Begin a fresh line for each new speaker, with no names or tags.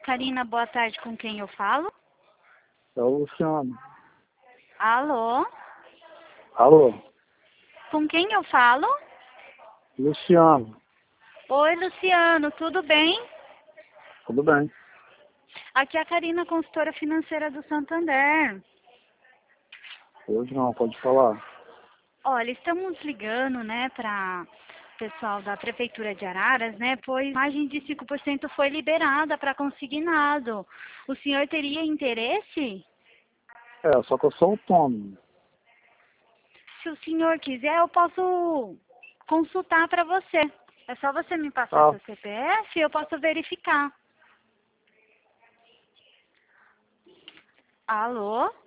Karina, boa tarde. Com quem eu falo?
É o Luciano.
Alô?
Alô?
Com quem eu falo?
Luciano.
Oi, Luciano, tudo bem?
Tudo bem?
Aqui é a Karina, consultora financeira do Santander.
Hoje não, pode falar.
Olha, estamos ligando, né, para pessoal da Prefeitura de Araras, né, pois margem de 5% foi liberada para consignado. O senhor teria interesse?
Só que eu sou autônomo.
Se o senhor quiser, eu posso consultar para você. É só você me passar
Tá,
seu CPF e eu posso verificar. Alô?